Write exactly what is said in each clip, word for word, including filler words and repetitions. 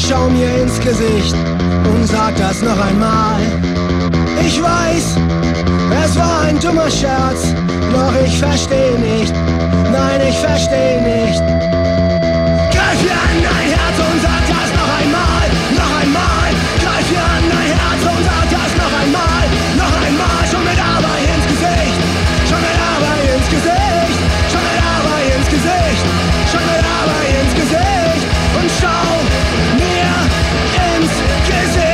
schau mir ins Gesicht und sag das noch einmal. Ich weiß, es war ein dummer Scherz, doch ich versteh nicht, nein, ich versteh nicht. Greif mir an dein Herz und sag das noch einmal, noch einmal. Greif mir an dein Herz und sag das noch einmal, noch einmal. Schon mit Arbeit ins Gesicht, schon mit Arbeit ins Gesicht, schon mit Arbeit ins Gesicht, schon mit Arbeit ins Gesicht und schau mir ins Gesicht.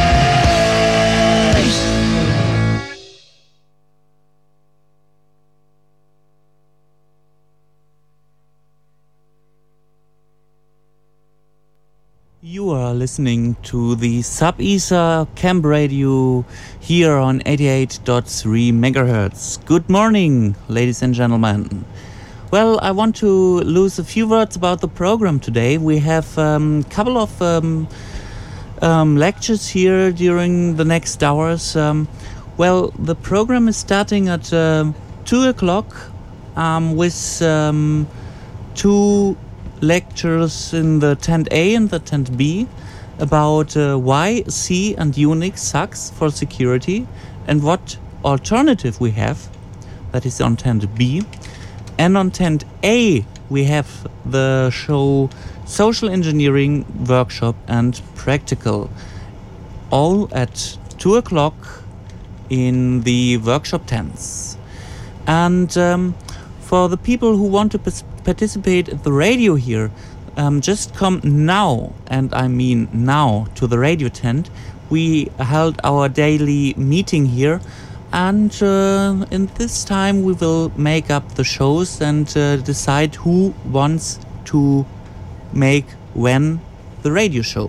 You are listening to the Sub-Isar Camp Radio here on eighty-eight point three megahertz. Good morning, ladies and gentlemen. Well, I want to lose a few words about the program today. We have a um, couple of um, um, lectures here during the next hours. Um, well, the program is starting at uh, two o'clock um, with um, two lectures in the tent A and the tent B about uh, why C and Unix sucks for security and what alternative we have. That is on tent B. And on tent A we have the show Social Engineering Workshop and Practical, all at two o'clock in the workshop tents. And um, for the people who want to pers- participate at the radio here, um, just come now, and I mean now, to the radio tent. We held our daily meeting here, and uh, in this time we will make up the shows and uh, decide who wants to make when the radio show.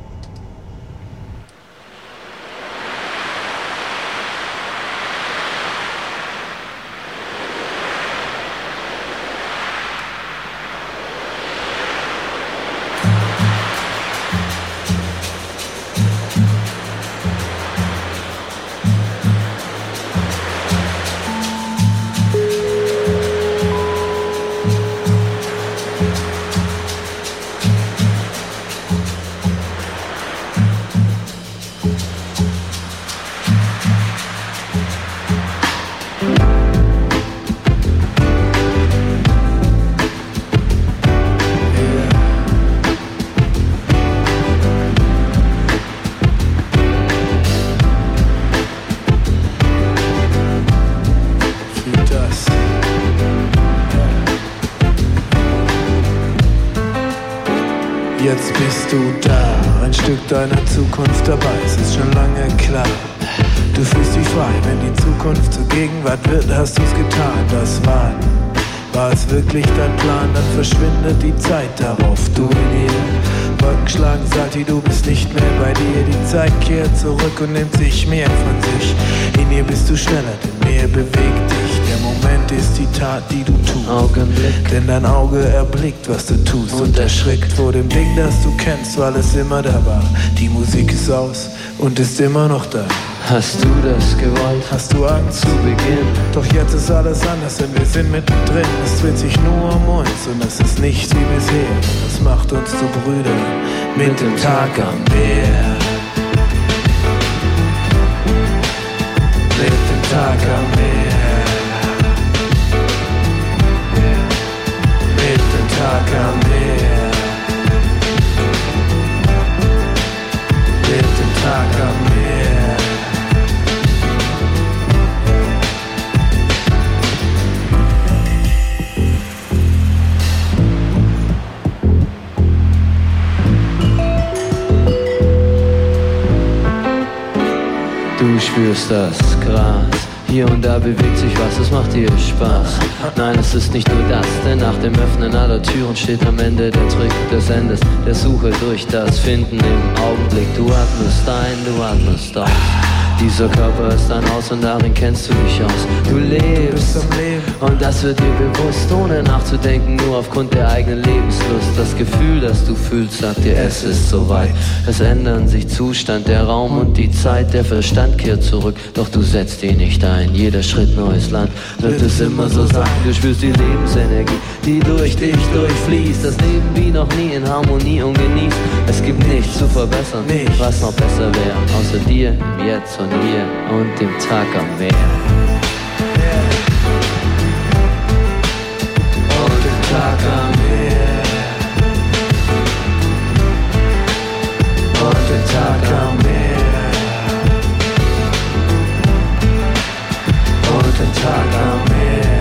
Jetzt bist du da, ein Stück deiner Zukunft dabei, es ist schon lange klar. Du fühlst dich frei, wenn die Zukunft zur Gegenwart wird, hast du's getan. Das Warten, war es wirklich dein Plan? Dann verschwindet die Zeit darauf, du in ihr. Wolken schlagen, Salti, du bist nicht mehr bei dir. Die Zeit kehrt zurück und nimmt sich mehr von sich. In ihr bist du schneller, denn mehr bewegt dich. Der Moment ist die Tat, die du tust. Augenblick, denn dein Auge erblickt, was du tust und erschrickt vor dem Ding, das du kennst, weil es immer da war. Die Musik ist aus und ist immer noch da. Hast du das gewollt? Hast du Angst zu Beginn? Doch jetzt ist alles anders, denn wir sind mittendrin. Es dreht sich nur um uns und es ist nicht wie bisher. Das macht uns zu Brüdern mit, mit dem Tag am Meer. Mit dem Tag am Meer. Mit dem Tag am Meer. Mit dem Tag am Meer. Du spürst das Gras, hier und da bewegt sich was, es macht dir Spaß. Nein, es ist nicht nur das, denn nach dem Öffnen aller Türen steht am Ende der Trick des Endes, der Suche durch das Finden im Augenblick. Du atmest ein, du atmest aus. Dieser Körper ist ein Haus und darin kennst du dich aus. Du lebst und das wird dir bewusst, ohne nachzudenken, nur aufgrund der eigenen Lebenslust. Das Gefühl, das du fühlst, sagt dir, es ist soweit. Es ändern sich Zustand, der Raum und die Zeit. Der Verstand kehrt zurück, doch du setzt ihn nicht ein. Jeder Schritt neues Land, wird es immer so sein. Du spürst die Lebensenergie, die durch dich durchfließt. Das Leben wie noch nie in Harmonie und genießt. Es gibt nichts zu verbessern, was noch besser wäre, außer dir im Jetzt und hier und dem Tag am Meer. Und dem Tag am Meer. Und dem Tag am Meer. Und dem Tag am Meer.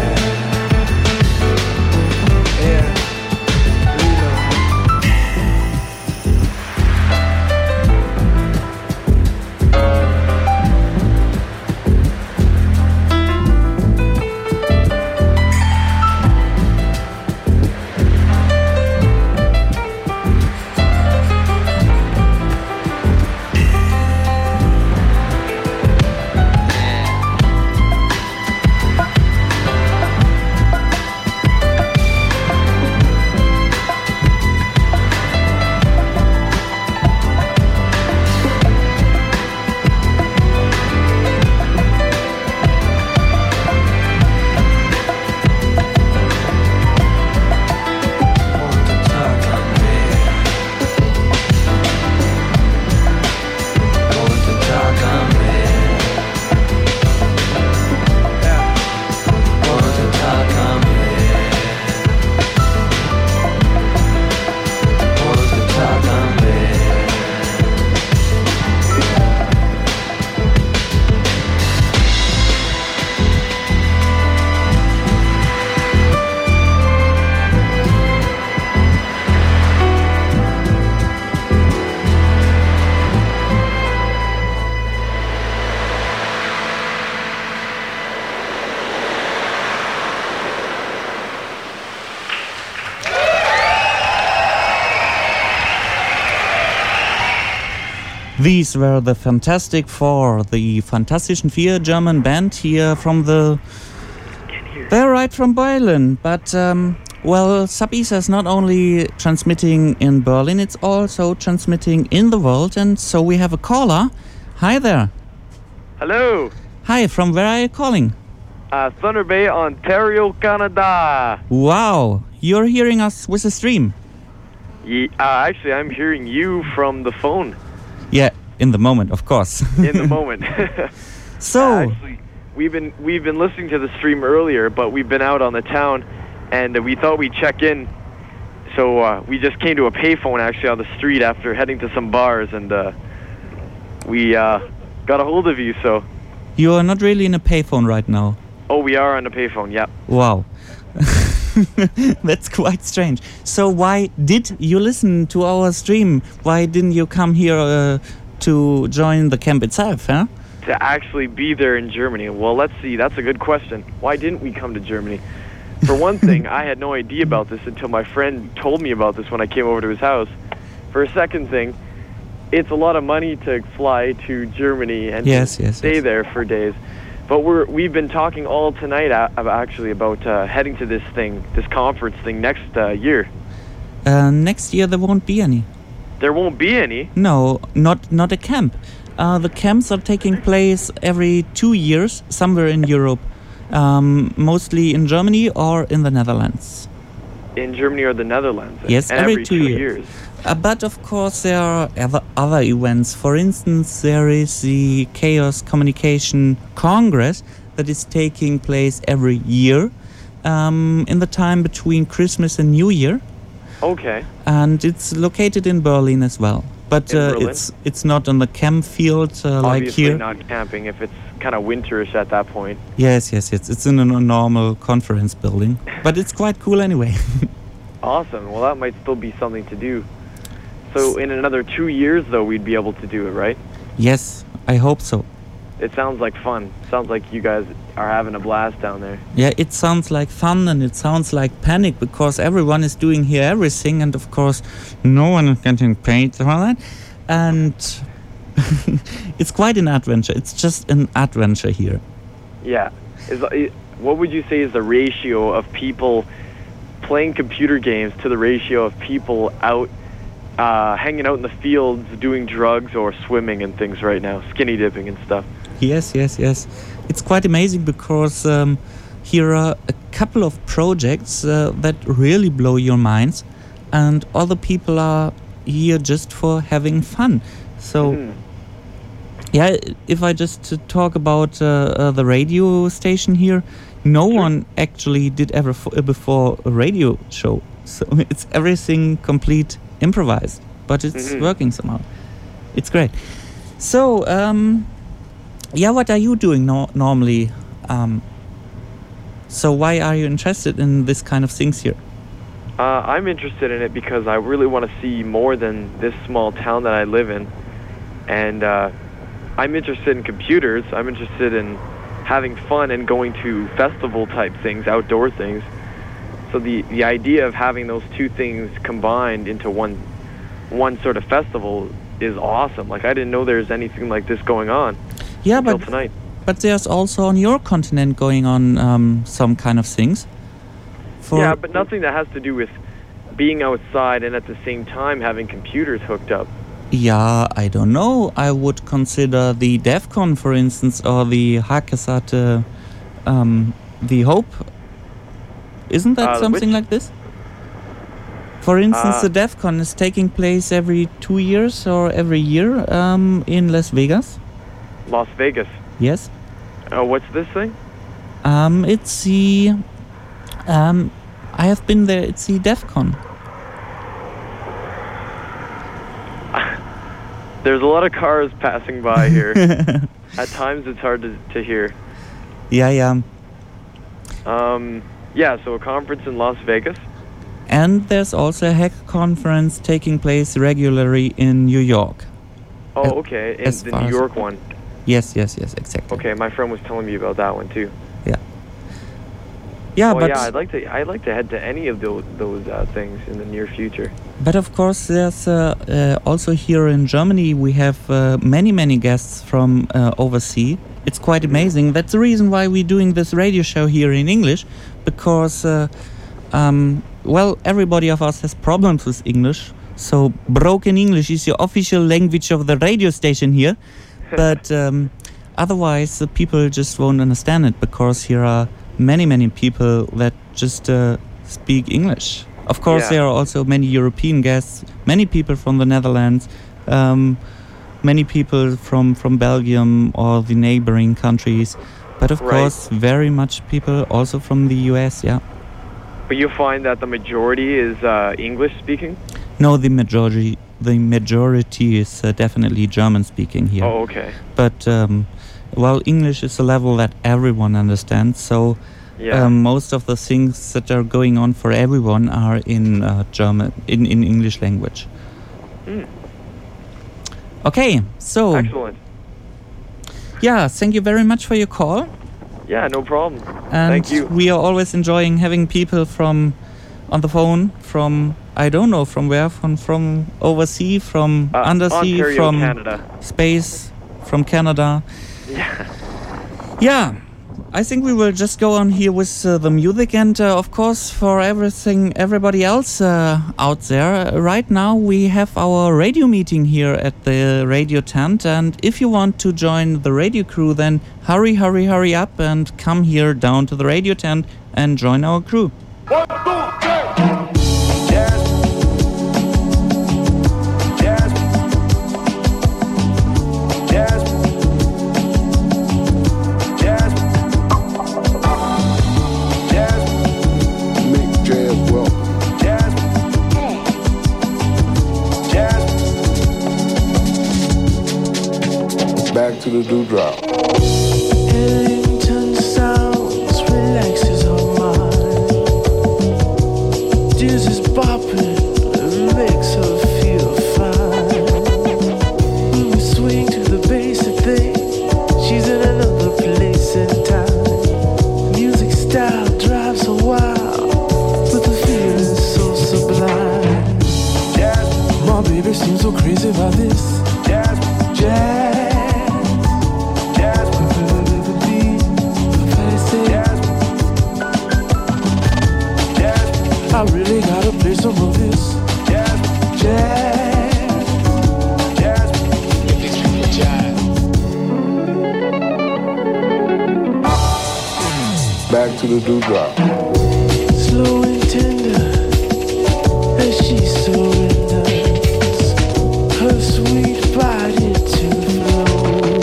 These were the Fantastic Four, the Fantastischen Vier German band here from the... They're right from Berlin, but, um, well, Sub-Isa is not only transmitting in Berlin, it's also transmitting in the world, and so we have a caller. Hi there. Hello. Hi, from where are you calling? Uh, Thunder Bay, Ontario, Canada. Wow, you're hearing us with a stream. Yeah, uh, actually, I'm hearing you from the phone. Yeah, in the moment, of course. In the moment. So, uh, actually, we've been we've been listening to the stream earlier, but we've been out on the town, and uh, we thought we'd check in. So uh, we just came to a payphone actually on the street after heading to some bars, and uh, we uh, got a hold of you. So you are not really in a payphone right now. Oh, we are on a payphone. Yeah. Wow. That's quite strange. So why did you listen to our stream? Why didn't you come here uh, to join the camp itself, huh? To actually be there in Germany. Well, let's see. That's a good question. Why didn't we come to Germany? For one thing, I had no idea about this until my friend told me about this when I came over to his house. For a second thing, it's a lot of money to fly to Germany and yes, to yes, stay yes. there for days. But we're, we've been talking all tonight uh, actually about uh, heading to this thing, this conference thing next uh, year. Uh, next year there won't be any. There won't be any? No, not not a camp. Uh, the camps are taking place every two years, somewhere in Europe, um, mostly in Germany or in the Netherlands. In Germany or the Netherlands? Yes, and every, every two, two years. years. Uh, but of course there are other, other events. For instance, there is the Chaos Communication Congress that is taking place every year um, in the time between Christmas and New Year. Okay. And it's located in Berlin as well. But uh, it's it's not on the camp field uh, like Obviously here. not camping if it's kind of winterish at that point. Yes, yes, yes. It's in a normal conference building. But it's quite cool anyway. Awesome. Well, that might still be something to do. So in another two years, though, we'd be able to do it, right? Yes, I hope so. It sounds like fun. Sounds like you guys are having a blast down there. Yeah, it sounds like fun and it sounds like panic because everyone is doing here everything and of course no one is getting paid for that. And it's quite an adventure. It's just an adventure here. Yeah. Is, what would you say is the ratio of people playing computer games to the ratio of people out uh, hanging out in the fields doing drugs or swimming and things right now, skinny dipping and stuff? Yes, yes, yes. It's quite amazing because um, here are a couple of projects uh, that really blow your minds, and other people are here just for having fun. So, mm. yeah, if I just uh, talk about uh, uh, the radio station here, no sure. one actually did ever f- uh, before a radio show. So it's everything complete improvised, but it's mm-hmm. working somehow. It's great. So, um, yeah, what are you doing no- normally? Um, so why are you interested in this kind of things here? Uh, I'm interested in it because I really want to see more than this small town that I live in. And uh, I'm interested in computers. I'm interested in having fun and going to festival type things, outdoor things. So the, the idea of having those two things combined into one one sort of festival is awesome. Like, I didn't know there's anything like this going on yeah, until but, tonight. But there's also on your continent going on um, some kind of things. For yeah, but nothing that has to do with being outside and at the same time having computers hooked up. Yeah, I don't know. I would consider the DEF CON, for instance, or the Hackersat, uh, um, the Hope. Isn't that uh, something which? like this? For instance, uh, the DEF CON is taking place every two years or every year um, in Las Vegas. Las Vegas? Yes. Oh, what's this thing? Um, it's the... Um, I have been there. It's the DEF CON. There's a lot of cars passing by here. At times it's hard to, to hear. Yeah, yeah. Um, yeah, so a conference in Las Vegas. And there's also a hack conference taking place regularly in New York. Oh, okay. In as the New York one. Yes, yes, yes, exactly. Okay, my friend was telling me about that one too. Yeah. Yeah, well, but yeah, I'd like to. I'd like to head to any of those those uh, things in the near future. But of course, there's uh, uh, also here in Germany we have uh, many many guests from uh, overseas. It's quite amazing. That's the reason why we're doing this radio show here in English, because uh, um, well, everybody of us has problems with English. So broken English is the official language of the radio station here. But um, otherwise, the people just won't understand it, because here are many, many people that just uh, speak English. Of course, yeah. There are also many European guests, many people from the Netherlands, um, many people from, from Belgium or the neighboring countries. But of right. course, very much people also from the U S, yeah. But you find that the majority is uh, English speaking? No, the majority the majority is uh, definitely German speaking here. Oh, okay. But um, well, English is a level that everyone understands. So yeah. um, most of the things that are going on for everyone are in uh, German, in, in English language. Mm. Okay, so excellent. Yeah, thank you very much for your call. Yeah, no problem. And thank you. We are always enjoying having people from on the phone from, I don't know from where, from from overseas, from uh, undersea, Ontario, from Canada. Space, from Canada. Yeah. Yeah, I think we will just go on here with uh, the music, and uh, of course for everything, everybody else uh, out there. Uh, right now we have our radio meeting here at the radio tent, and if you want to join the radio crew, then hurry, hurry, hurry up and come here down to the radio tent and join our crew. One, two, three. Back to the dewdrop. Ellington sounds relaxes our mind. Jesus bopping makes her feel fine. When we swing to the bass of thing, she's in another place and time. Music style drives her wild, but the feeling so sublime. Jazz. My baby seems so crazy about this. Jazz. Jazz. some of this jazz, jazz, jazz. Give these people jazz. Back to the dewdrop. Slow and tender as she surrenders her sweet body to flow.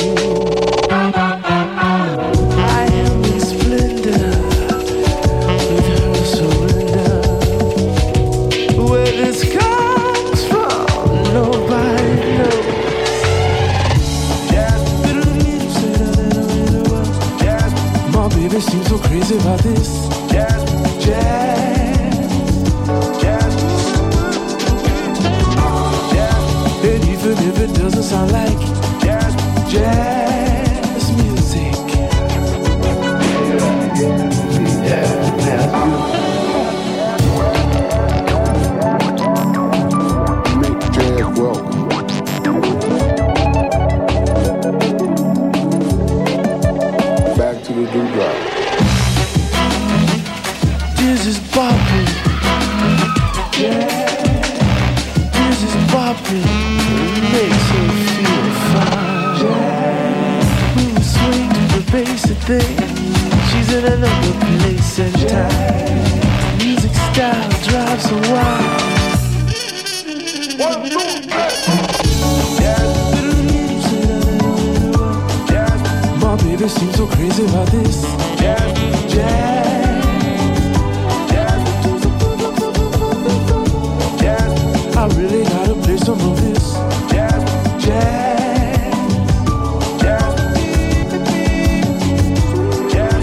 I am in splendor with her surrender. Where this comes from, nobody knows. Jazz, jazz. My baby seems so crazy about this. Jazz, jazz, jazz, jazz. And even if it doesn't sound like jazz, jazz music. Make jazz welcome. Back to the dewdrop. This is bopping, yeah. This is bopping, it makes her feel fine. Yeah. We will swing to the basic thing. She's in another place and time. Music style drives her wild. One, two, three. My baby seems so crazy about this. Jazz, jazz, jazz, jazz. I really gotta play some of this. Jazz, jazz, jazz, jazz,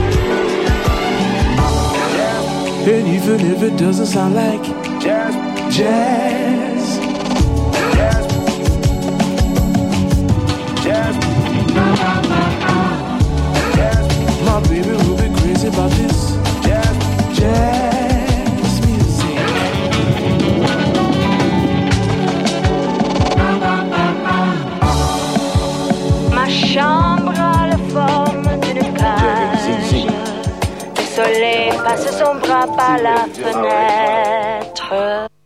jazz. And even if it doesn't sound like jazz, jazz, jazz, jazz. My baby will be crazy about this jazz, jazz music. Ma chambre a la forme d'une cage. Le soleil passe son bras par la fenêtre.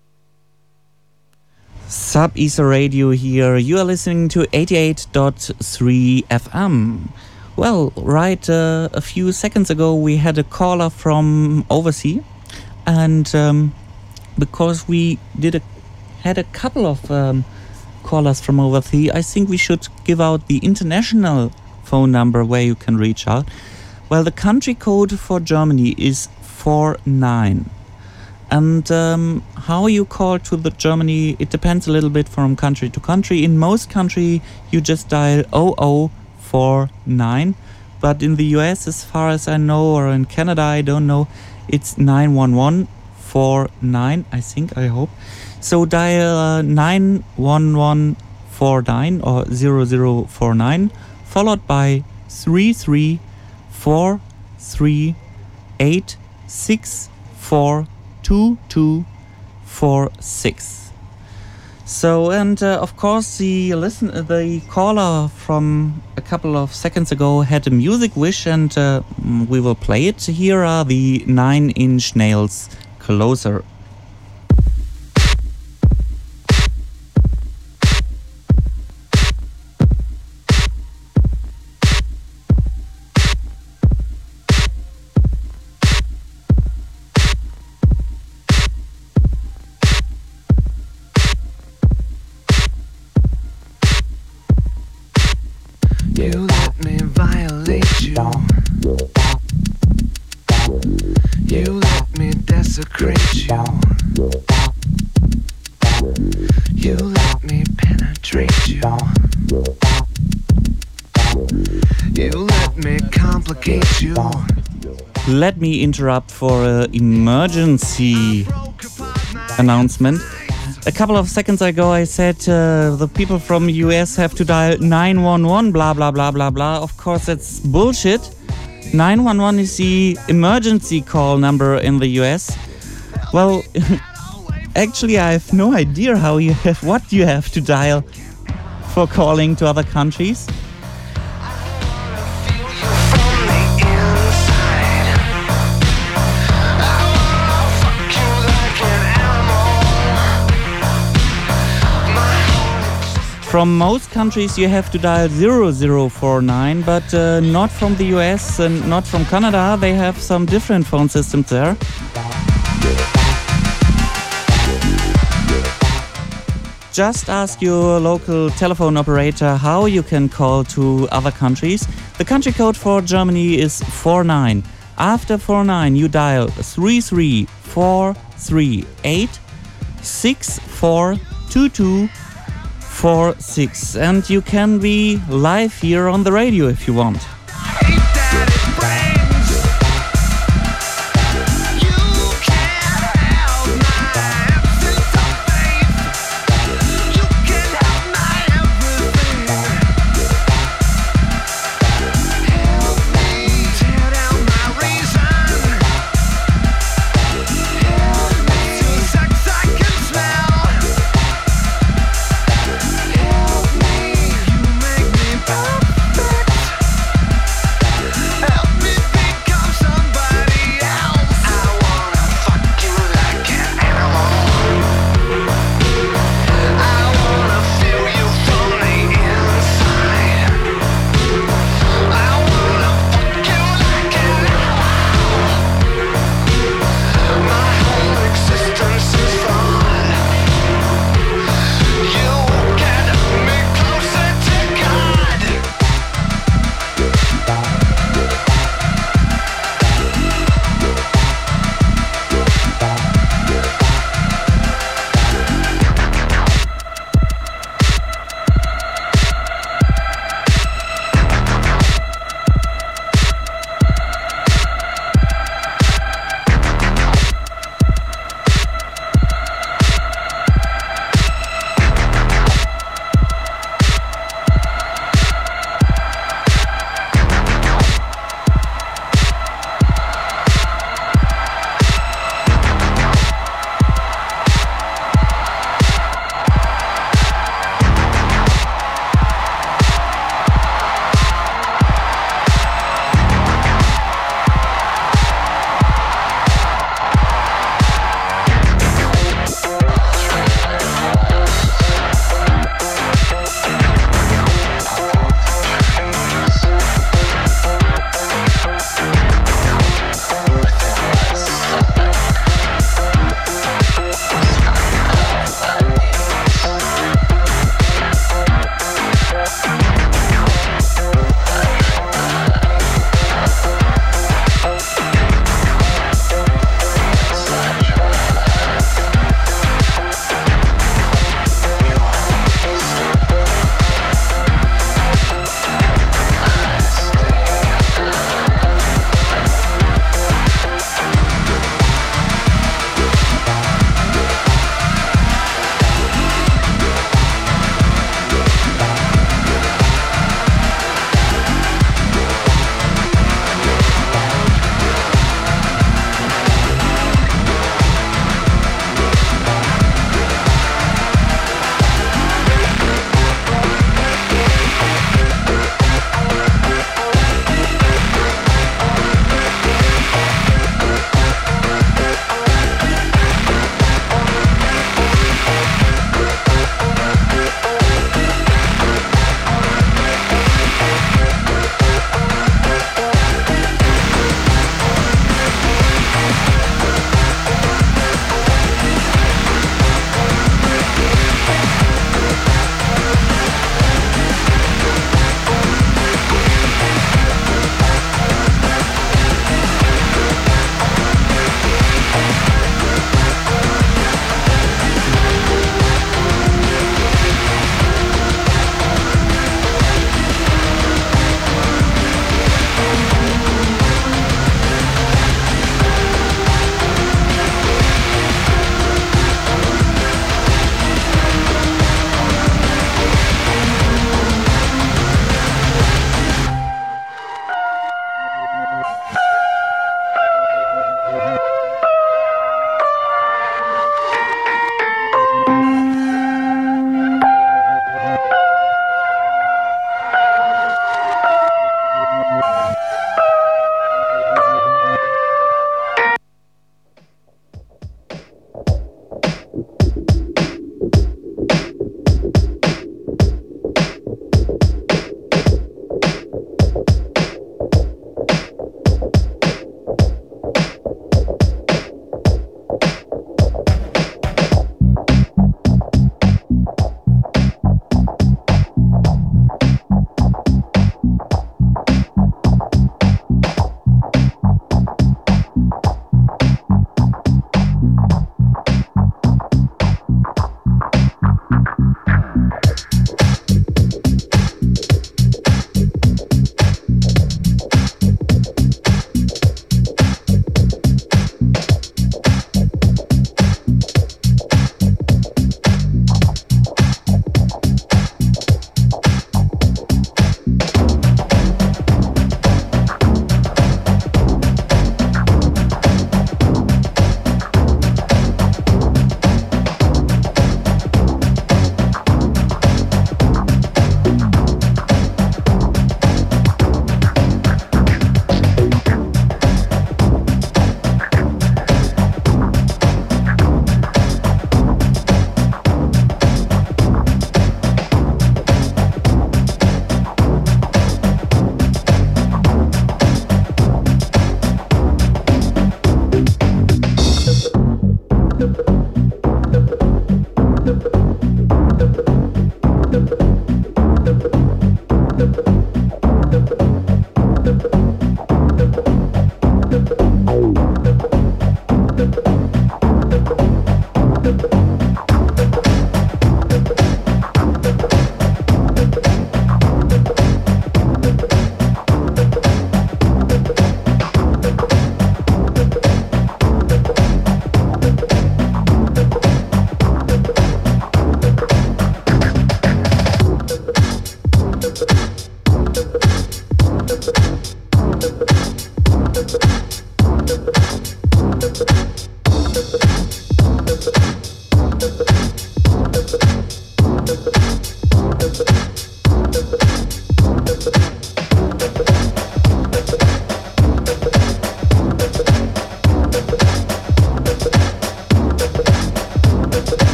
Sub-Isa Radio here. You are listening to eighty-eight point three F M. Well, right, uh, a few seconds ago we had a caller from overseas, and um, because we did a had a couple of um, callers from overseas, I think we should give out the international phone number where you can reach out. Well, the country code for Germany is four nine. And um, how you call to the Germany, it depends a little bit from country to country. In most country, you just dial zero zero four nine. But in the U S, as far as I know, or in Canada, I don't know, it's nine one one four nine, I think, I hope. So dial uh, nine one one four nine or zero zero four nine, followed by three three four three eight six four two two four six. So, and uh, of course the listen the caller from a couple of seconds ago had a music wish, and uh, we will play it. Here are the Nine Inch Nails, Closer. You let me violate you. You let me desecrate you. You let me penetrate you. You let me complicate you. Let me interrupt for an emergency announcement. A couple of seconds ago I said uh, the people from the U S have to dial nine one one, blah blah blah blah blah. Of course that's bullshit. nine one one is the emergency call number in the U S. Well, actually I have no idea how you have, what you have to dial for calling to other countries. I wanna feel you from the inside. I wanna fuck you like an animal. From most countries you have to dial zero zero four nine, but uh, not from the U S and not from Canada. They have some different phone systems there. Just ask your local telephone operator how you can call to other countries. The country code for Germany is four nine. After four nine you dial three three four three eight six four two two four six, and you can be live here on the radio if you want.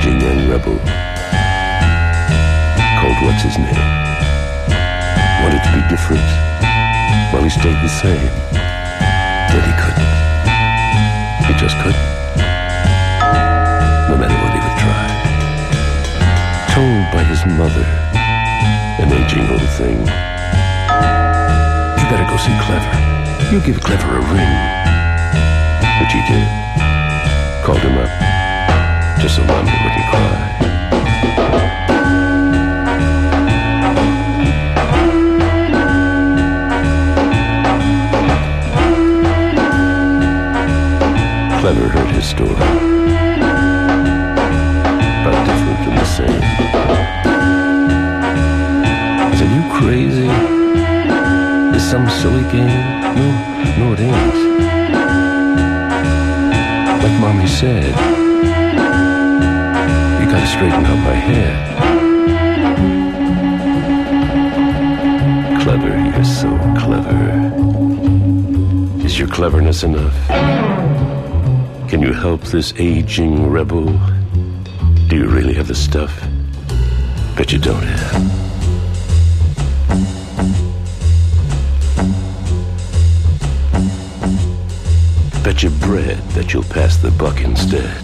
aging young rebel called what's his name. Wanted to be different while he stayed the same. Then he couldn't. He just couldn't. No matter what he would try. Told by his mother, an aging old thing, you better go see Clever. You give Clever a ring. Which he did. Called him up, just so Mommy wouldn't cry. Clever heard his story, but different than the same. I said, you crazy? Is some silly game? No, no it ain't. Like Mommy said, you gotta straighten out my head. Clever, you're so clever. Is your cleverness enough? Can you help this aging rebel? Do you really have the stuff? Bet you don't have. Bet you bread that you'll pass the buck instead.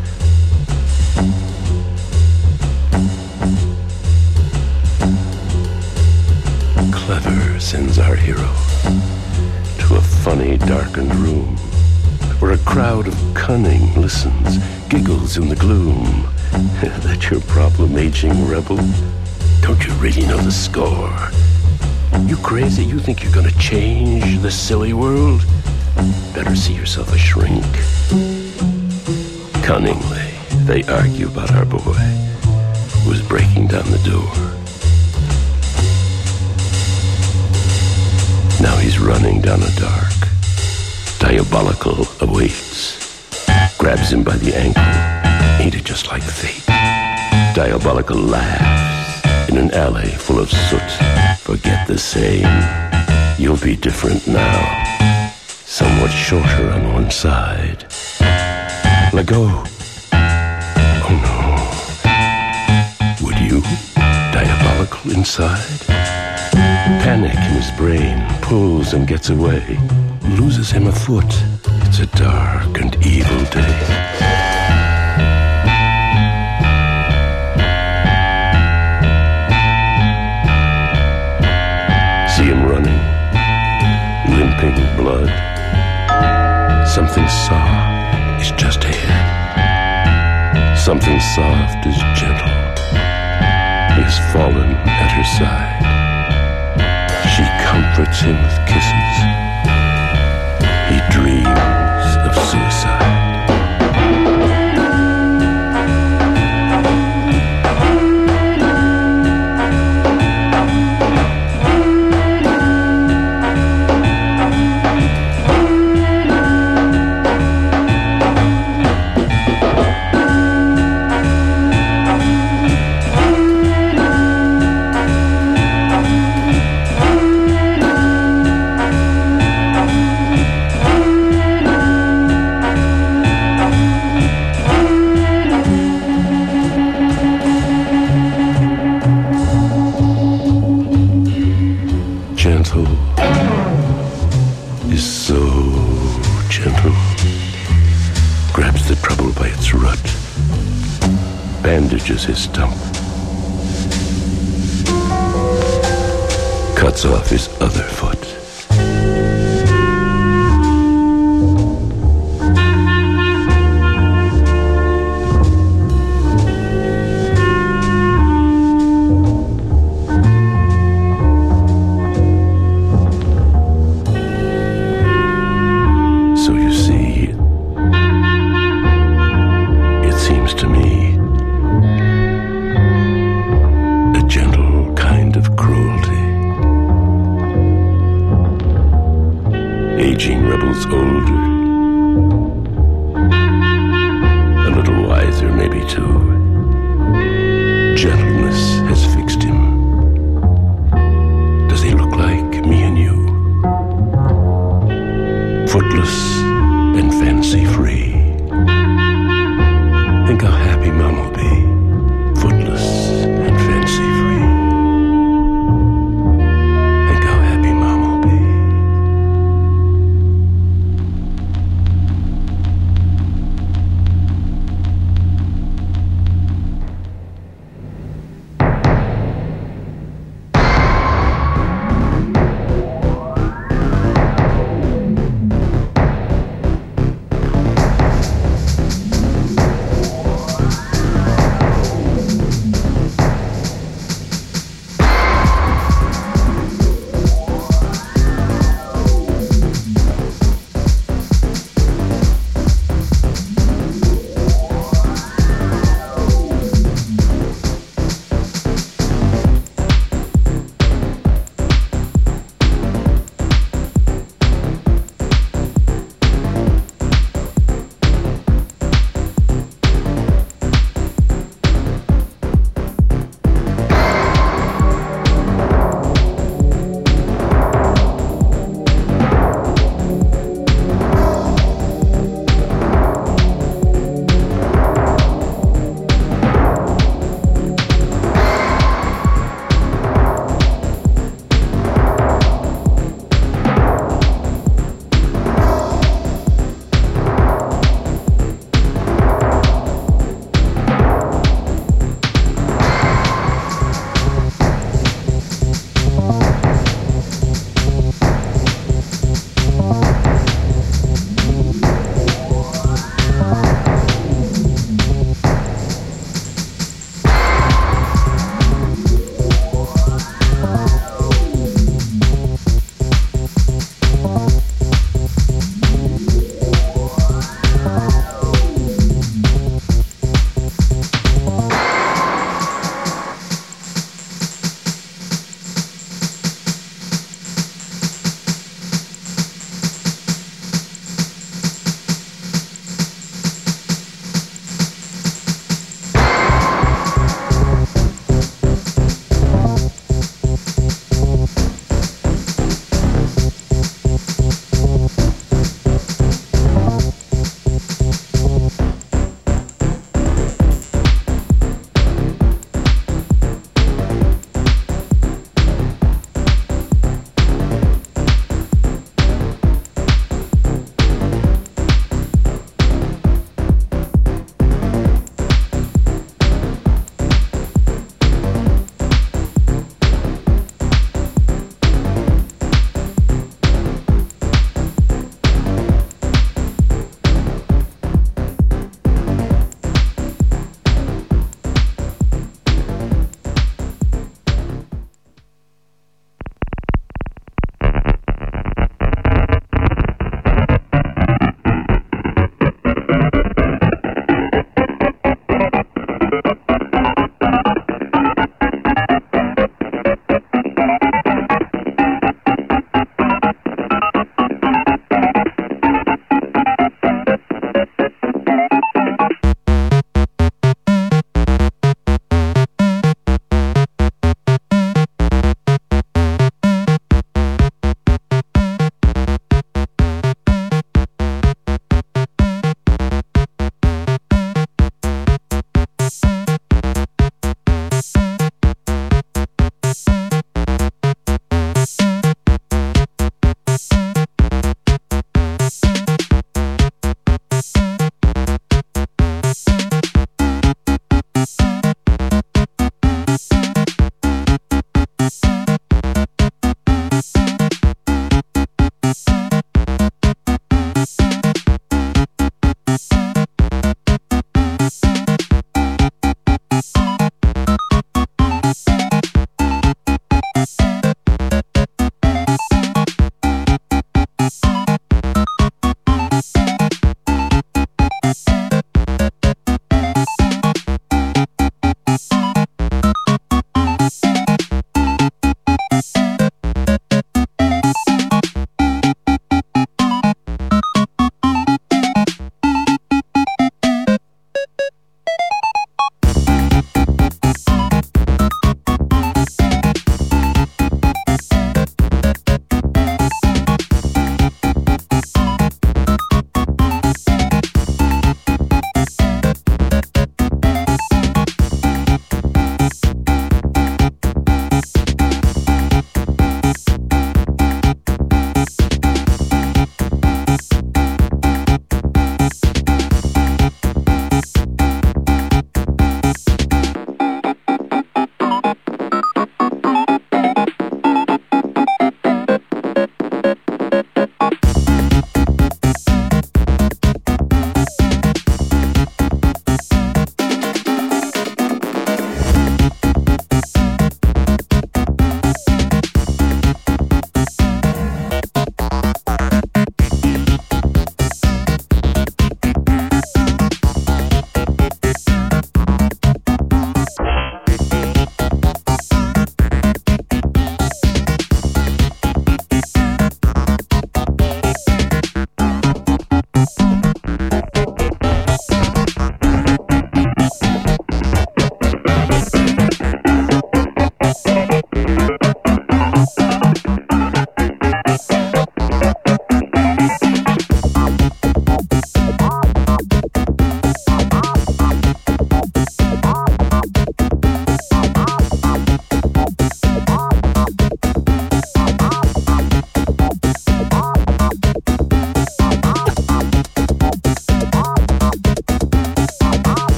Clever sends our hero to a funny, darkened room where a crowd of cunning listens, giggles in the gloom. That's your problem, aging rebel? Don't you really know the score? You crazy? You think you're gonna change the silly world? Better see yourself a shrink. Cunningly, they argue about our boy who's breaking down the door. Now he's running down a dark. Diabolical awaits. Grabs him by the ankle. Ain't it just like fate? Diabolical laughs in an alley full of soot. Forget the same. You'll be different now. Somewhat shorter on one side. Let go. Oh no. Would you? Diabolical inside? Panic in his brain pulls and gets away. Loses him a foot. It's a dark and evil day. See him running, limping blood. Something soft is just ahead. Something soft is gentle. He has fallen at her side. She comforts him with kisses. He dreams of suicide. Bandages his stump, cuts off his other foot. So you see, it seems to me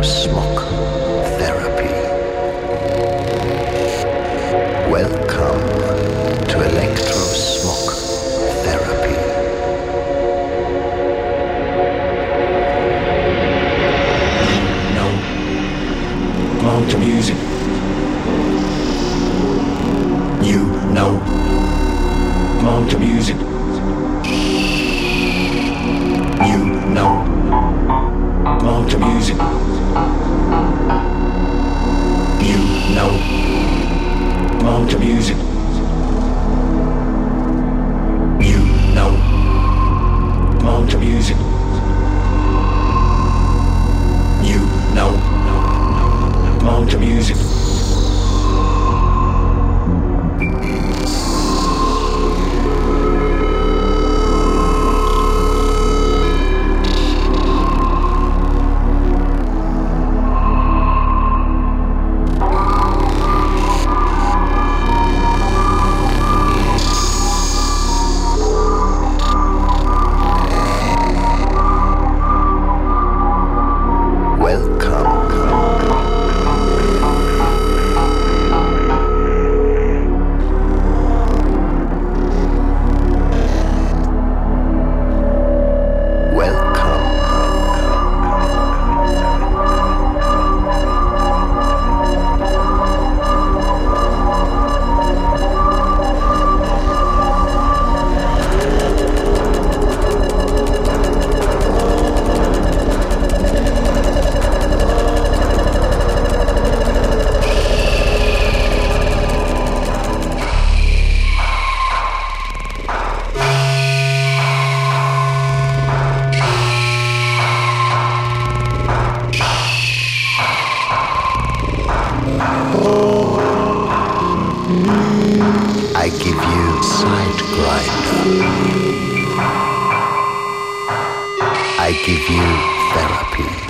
electrosmog therapy. Welcome to electrosmog therapy. No. Come to music. You know. Come to music. You know. Come to music. You know. Come to music. You know. Come to music. You know. Come to music. I give you side grinder. I give you therapy.